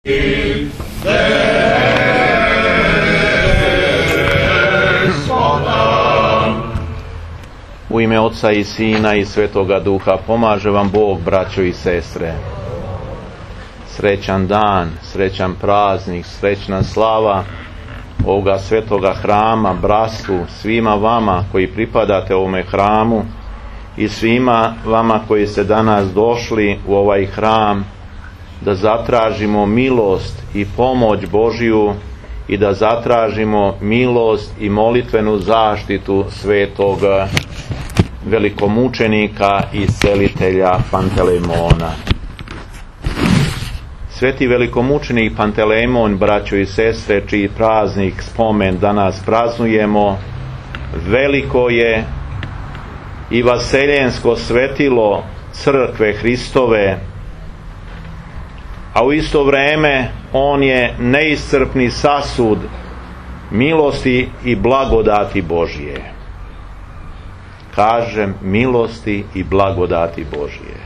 U ime Oca i Sina i Svetoga Duha pomaže vam Bog, braćo i sestre. Srećan dan, srećan praznik, srećna slava ovoga svetoga hrama, bratstvu, svima vama koji pripadate ovome hramu i svima vama koji ste danas došli u ovaj hram da zatražimo milost i pomoć Božiju i da zatražimo milost i molitvenu zaštitu svetog velikomučenika i selitelja Pantelejmona. Sveti velikomučenik Pantelejmon, braćo i sestre, čiji praznik, spomen danas praznujemo, veliko je i vaseljensko svetilo crkve Hristove, a u isto vrijeme on je neiscrpni sasud milosti i blagodati Božije. Kažem, milosti i blagodati Božije.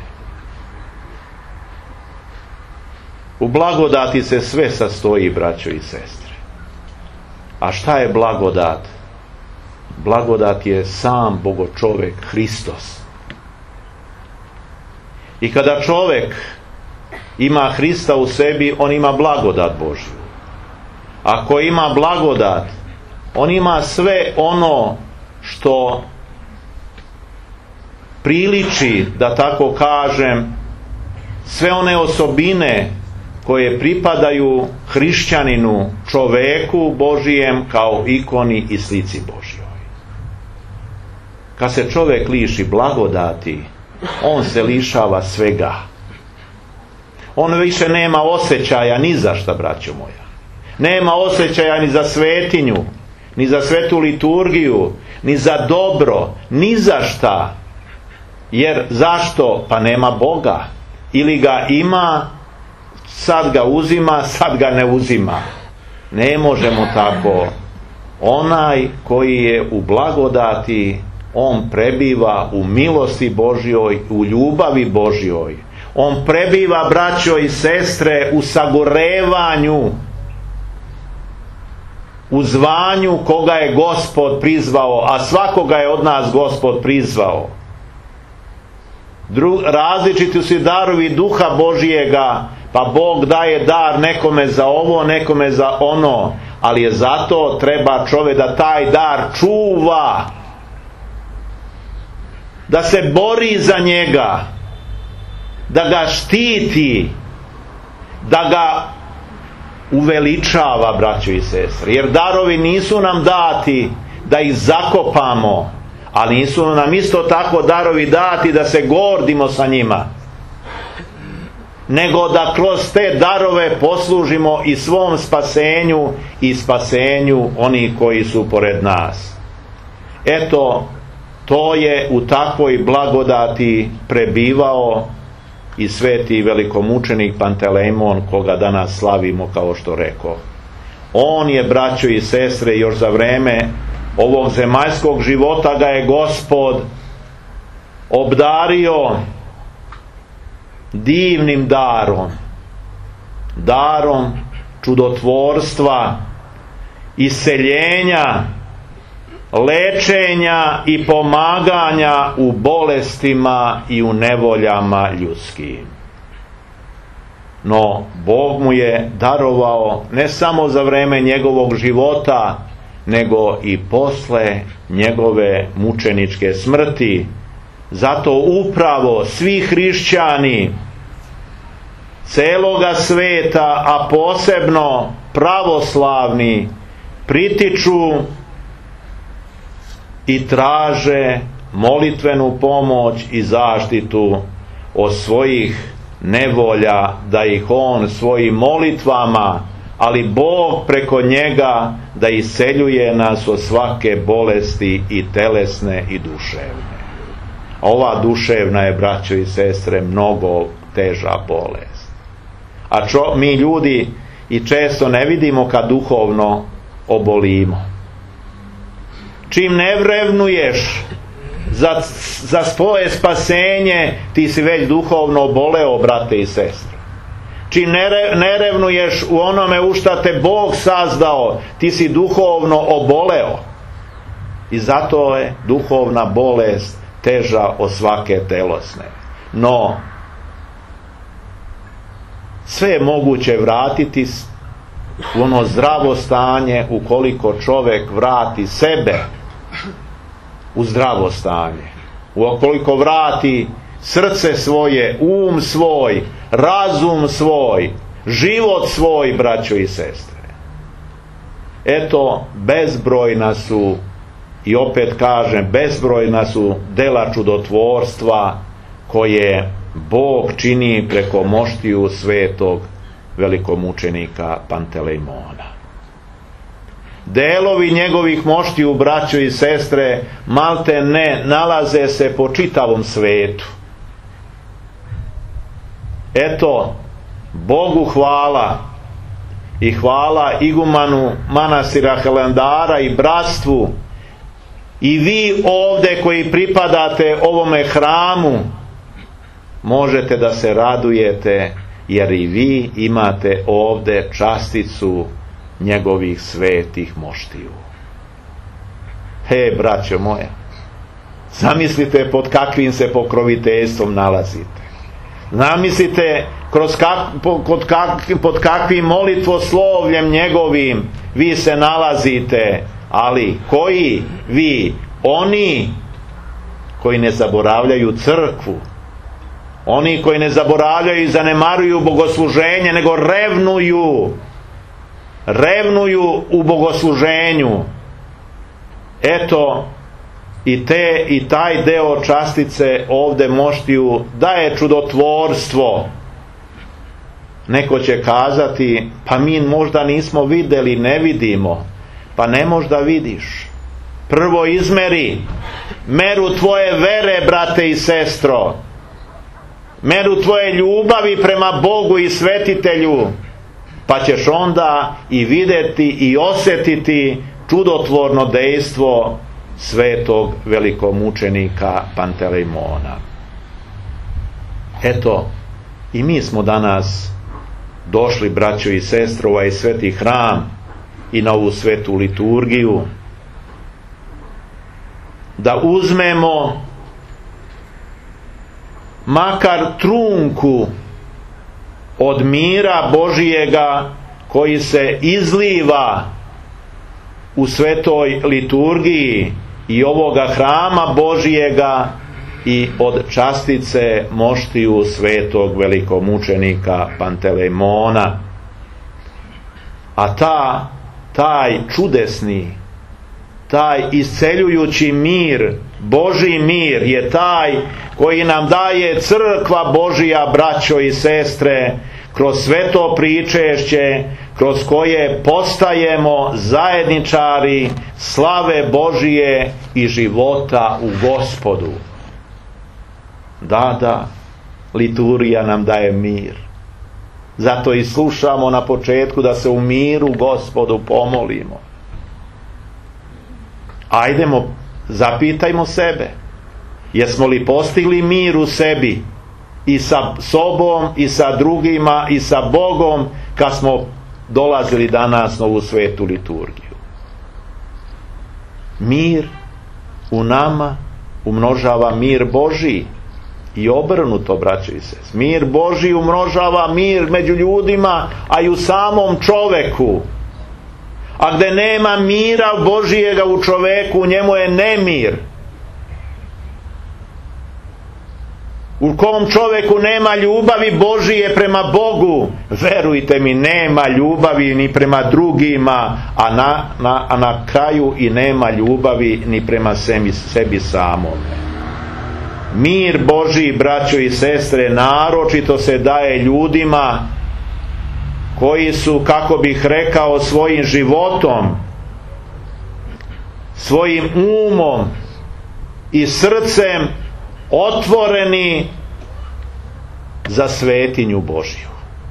U blagodati se sve sastoji, braćo i sestre. A šta je blagodat? Blagodat je sam Bogočovek Hristos. I kada čovjek ima Hrista u sebi, on ima blagodat Božju. Ako ima blagodat, on ima sve ono što priliči, da tako kažem, sve one osobine koje pripadaju hrišćaninu, čoveku Božijem kao ikoni i slici Božjoj. Kad se čovjek liši blagodati, on se lišava svega. On više nema osjećaja ni za šta, braćo moja. Nema osjećaja ni za svetinju, ni za svetu liturgiju, ni za dobro, ni za šta. Jer zašto? Pa nema Boga. Ili ga ima, sad ga uzima, sad ga ne uzima. Ne možemo tako. Onaj koji je u blagodati, on prebiva u milosti Božjoj, u ljubavi Božjoj. On prebiva, braćo i sestre, u sagorevanju, u zvanju koga je Gospod prizvao, a svakoga je od nas Gospod prizvao. Različiti su darovi duha Božijega, pa Bog daje dar nekome za ovo, nekome za ono, ali je zato treba čovjek da taj dar čuva, da se bori za njega, da ga štiti, da ga uveličava, braćo i sestre. Jer darovi nisu nam dati da ih zakopamo, ali nisu nam isto tako darovi dati da se gordimo sa njima, nego da kroz te darove poslužimo i svom spasenju i spasenju onih koji su pored nas. Eto, to je u takvoj blagodati prebivao i sveti velikomučenik Pantelejmon, koga danas slavimo, kao što rekao. On je, braćo i sestre, još za vreme ovog zemaljskog života ga je Gospod obdario divnim darom čudotvorstva, iseljenja, lečenja i pomaganja u bolestima i u nevoljama ljudskim. No, Bog mu je darovao ne samo za vreme njegovog života, nego i posle njegove mučeničke smrti. Zato upravo svi hrišćani celoga sveta, a posebno pravoslavni, pritiču i traže molitvenu pomoć i zaštitu od svojih nevolja, da ih on svojim molitvama, ali Bog preko njega, da iseljuje nas od svake bolesti, i telesne i duševne. A ova duševna je, braćo i sestre, mnogo teža bolest. A mi ljudi i često ne vidimo kad duhovno obolimo. Čim ne vrevnuješ za svoje spasenje, ti si već duhovno oboleo, brate i sestre. čim ne revnuješ u onome u šta te Bog sazdao, ti si duhovno oboleo. I zato je duhovna bolest teža od svake telesne. No, sve je moguće vratiti u ono zdravo stanje ukoliko čovjek vrati sebe u zdravo stanje. Ukoliko vrati srce svoje, um svoj, razum svoj, život svoj, braćo i sestre. Eto, bezbrojna su, i opet kažem, bezbrojna su dela čudotvorstva koje Bog čini preko moštiju svetog velikomučenika Pantelejmona. Delovi njegovih moštiju, braćo i sestre, malte ne nalaze se po čitavom svetu. Eto, Bogu hvala i hvala igumanu manastira Hilandara i bratstvu, i vi ovdje koji pripadate ovome hramu možete da se radujete, jer i vi imate ovdje časticu njegovih svetih moštiju. He, braćo moja, zamislite pod kakvim se pokroviteljstvom nalazite. Zamislite pod kakvim molitvoslovljem njegovim vi se nalazite. Ali koji vi? Oni koji ne zaboravljaju crkvu, oni koji ne zaboravljaju i zanemaruju bogosluženje, nego revnuju u bogosluženju. Eto, i taj deo častice ovdje moštiju daje čudotvorstvo. Neko će kazati, pa mi možda nismo vidjeli, ne vidimo. Pa ne možda vidiš. Prvo izmeri meru tvoje vere, brate i sestro, meru tvoje ljubavi prema Bogu i svetitelju, pa ćeš onda i vidjeti i osjetiti čudotvorno dejstvo svetog velikomučenika Pantelejmona. Eto, i mi smo danas došli, braćo i sestre, u ovaj sveti hram i na ovu svetu liturgiju, da uzmemo makar trunku od mira Božijega koji se izliva u svetoj liturgiji i ovoga hrama Božijega i od častice moštiju svetog velikomučenika Pantelejmona. A taj čudesni, taj isceljujući mir, Božji mir, je taj koji nam daje crkva Božija, braćo i sestre, kroz sveto pričešće, kroz koje postajemo zajedničari slave Božije i života u Gospodu. Da, liturgija nam daje mir. Zato i slušamo na početku da se u miru Gospodu pomolimo. Ajdemo, zapitajmo sebe, jesmo li postigli mir u sebi i sa sobom i sa drugima i sa Bogom kad smo dolazili danas na ovu svetu liturgiju. Mir u nama umnožava mir Božji i obrnuto, braće i sestre. Mir Božji umnožava mir među ljudima, a i u samom čoveku. A gde nema mira Božijega u čoveku, u njemu je nemir. U kom čoveku nema ljubavi Božije prema Bogu, verujte mi, nema ljubavi ni prema drugima, a na kraju i nema ljubavi ni prema sebi samome. Mir Božji, braćo i sestre, naročito se daje ljudima koji su, kako bih rekao, svojim životom, svojim umom i srcem otvoreni za svetinju Božju.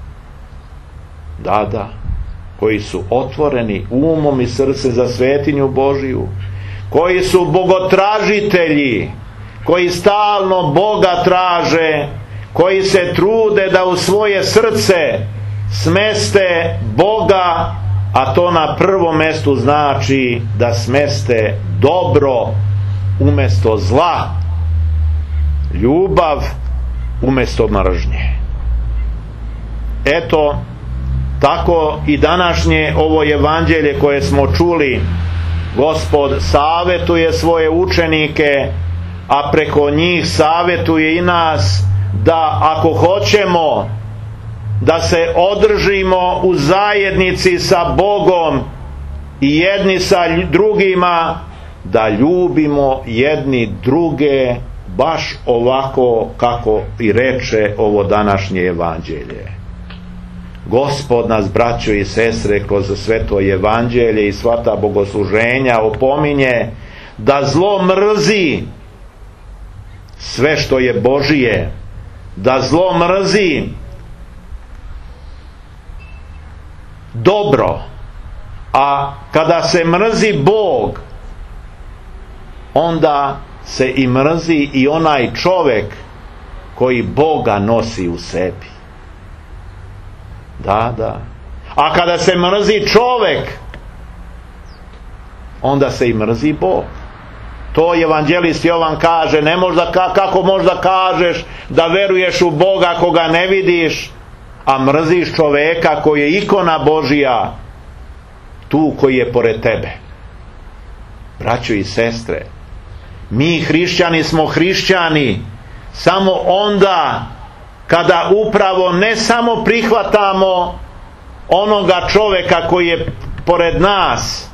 Da, koji su otvoreni umom i srcem za svetinju Božju, koji su bogotražitelji, koji stalno Boga traže, koji se trude da u svoje srce smeste Boga, a to na prvom mjestu znači da smeste dobro umjesto zla, ljubav umjesto mržnje. Eto, tako i današnje ovo evanđelje koje smo čuli, Gospod savjetuje svoje učenike, a preko njih savjetuje i nas, da ako hoćemo da se održimo u zajednici sa Bogom i jedni sa drugima, da ljubimo jedni druge baš ovako kako i reče ovo današnje evanđelje. Gospod nas, braćo i sestre, kroz sveto evanđelje i sva ta bogosluženja opominje da zlo mrzi sve što je Božije, da zlo mrzi dobro, a kada se mrzi Bog, onda se i mrzi i onaj čovjek koji Boga nosi u sebi. Da. A kada se mrzi čovjek, onda se i mrzi Bog. To evanđelist Jovan kaže, ne možda, kako možda kažeš da veruješ u Boga koga ne vidiš, a mrziš čovjeka koji je ikona Božija, tu koji je pored tebe. Braćo i sestre, mi hrišćani smo hrišćani samo onda kada upravo ne samo prihvatamo onoga čovjeka koji je pored nas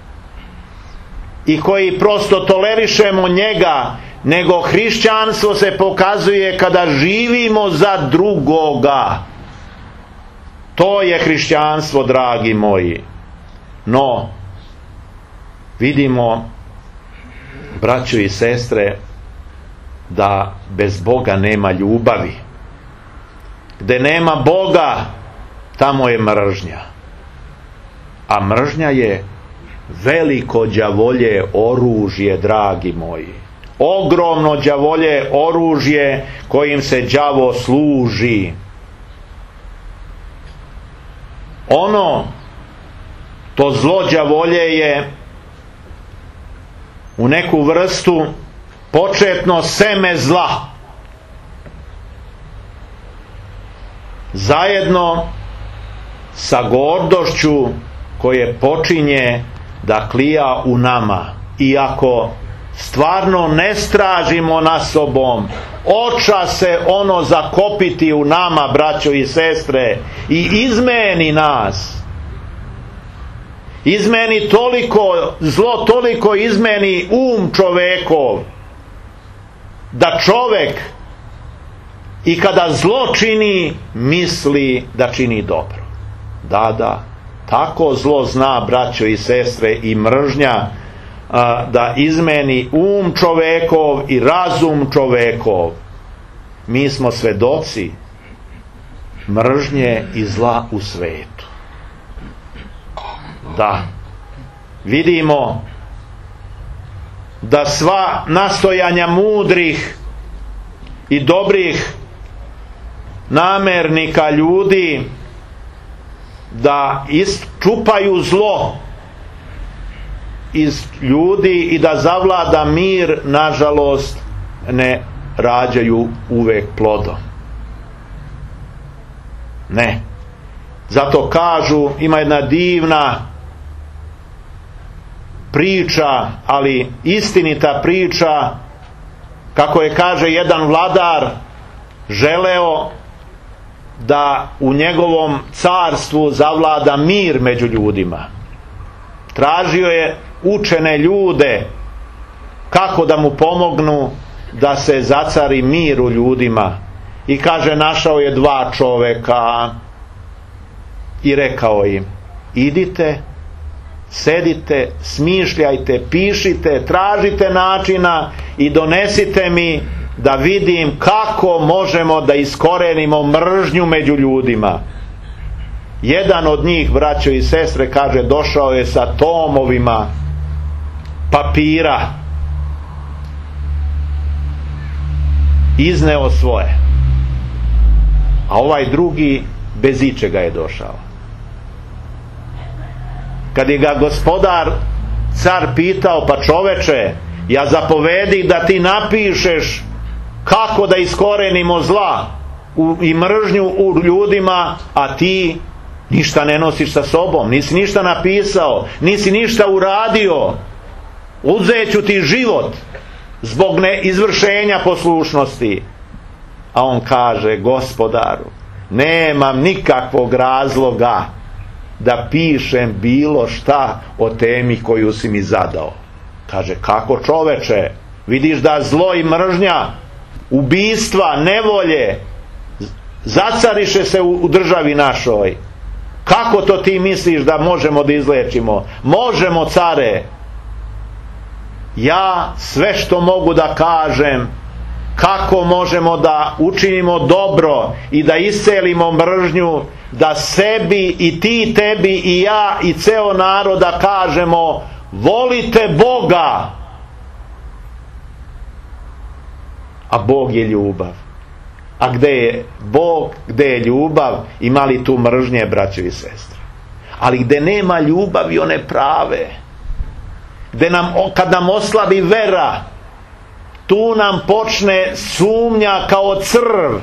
i koji prosto tolerišemo njega, nego hrišćanstvo se pokazuje kada živimo za drugoga. To je hrišćanstvo, dragi moji. No, vidimo, braćo i sestre, da bez Boga nema ljubavi. Gde nema Boga, tamo je mržnja. A mržnja je veliko đavolje oružje, dragi moji. Ogromno đavolje oružje kojim se đavo služi. To zlo đavolje je u neku vrstu početno seme zla. Zajedno sa gordošću koje počinje da klija u nama. Iako stvarno ne stražimo na sobom, oča se ono zakopiti u nama, braćo i sestre, i izmeni nas. Izmeni toliko, zlo toliko izmeni čovekov, da čovek i kada zlo čini, misli da čini dobro. Da, tako zlo zna, braćo i sestre, i mržnja da izmeni čovekov i razum čovekov. Mi smo svedoci mržnje i zla u svetu. Da, vidimo da sva nastojanja mudrih i dobrih namernika ljudi da čupaju zlo iz ljudi i da zavlada mir, nažalost ne rađaju uvek plodom. Ne. Zato kažu, ima jedna divna priča, ali istinita priča, kako je, kaže, jedan vladar želeo da u njegovom carstvu zavlada mir među ljudima. Tražio je učene ljude kako da mu pomognu da se zacari mir u ljudima. I kaže, našao je 2 čoveka i rekao im: idite, sedite, smišljajte, pišite, tražite načina i donesite mi da vidim kako možemo da iskorenimo mržnju među ljudima. Jedan od njih, braćo i sestre, kaže, došao je sa tomovima papira, izneo svoje. a ovaj drugi bez ičega je došao. Kad je ga gospodar car pitao, pa čoveče, ja zapovedi da ti napišeš kako da iskorenimo zla i mržnju u ljudima, a ti ništa ne nosiš sa sobom, nisi ništa napisao, nisi ništa uradio, uzeću ti život zbog neizvršenja poslušnosti. A on kaže, gospodaru, nemam nikakvog razloga da pišem bilo šta o temi koju si mi zadao. Kaže, kako čoveče, vidiš da zlo i mržnja, ubistva, nevolje zacariše se u državi našoj. Kako to ti misliš da možemo da izlečimo? Možemo, care. Ja sve što mogu da kažem kako možemo da učinimo dobro i da iscelimo mržnju, da sebi i ti, tebi i ja i ceo narod da kažemo, volite Boga, a Bog je ljubav. A gde je Bog, gde je ljubav, ima li tu mržnje, braćo i sestre? Ali gde nema ljubavi, one prave, kad nam oslabi vera, tu nam počne sumnja kao crv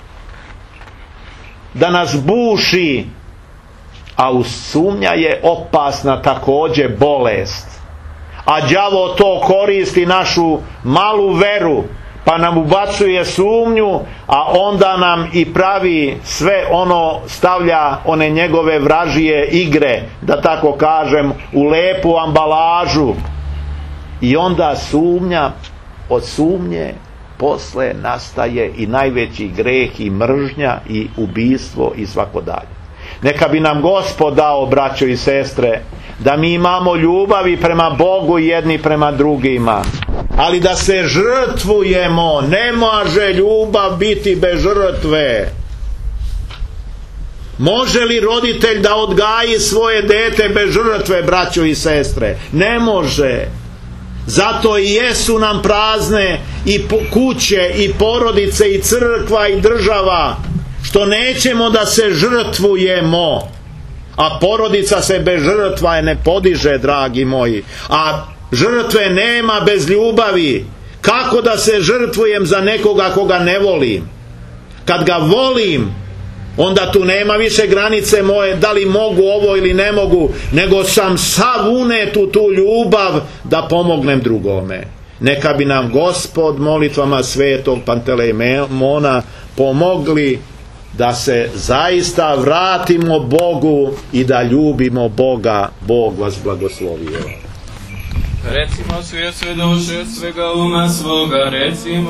da nas buši, a sumnja je opasna također bolest, a đavo to koristi našu malu veru pa nam ubacuje sumnju, a onda nam i pravi sve ono, stavlja one njegove vražije igre, da tako kažem, u lepu ambalažu, i onda sumnja, od sumnje posle nastaje i najveći greh i mržnja i ubistvo i svako dalje. Neka bi nam Gospod dao, braćo i sestre, da mi imamo ljubavi prema Bogu i jedni prema drugima, ali da se žrtvujemo. Ne može ljubav biti bez žrtve. Može li roditelj da odgaji svoje dete bez žrtve, braćo i sestre? Ne može. Zato i jesu nam prazne i kuće i porodice i crkva i država, što nećemo da se žrtvujemo. A porodica se bez žrtva ne podiže, dragi moji. A žrtve nema bez ljubavi. Kako da se žrtvujem za nekoga koga ne volim? Kad ga volim, onda tu nema više granice moje da li mogu ovo ili ne mogu, nego sam sav unet u tu ljubav da pomognem drugome. Neka bi nam Gospod molitvama svetog Pantelejmona pomogli da se zaista vratimo Bogu i da ljubimo Boga. Bog vas blagoslovio. Recimo sve duše, svega uma svoga, recimo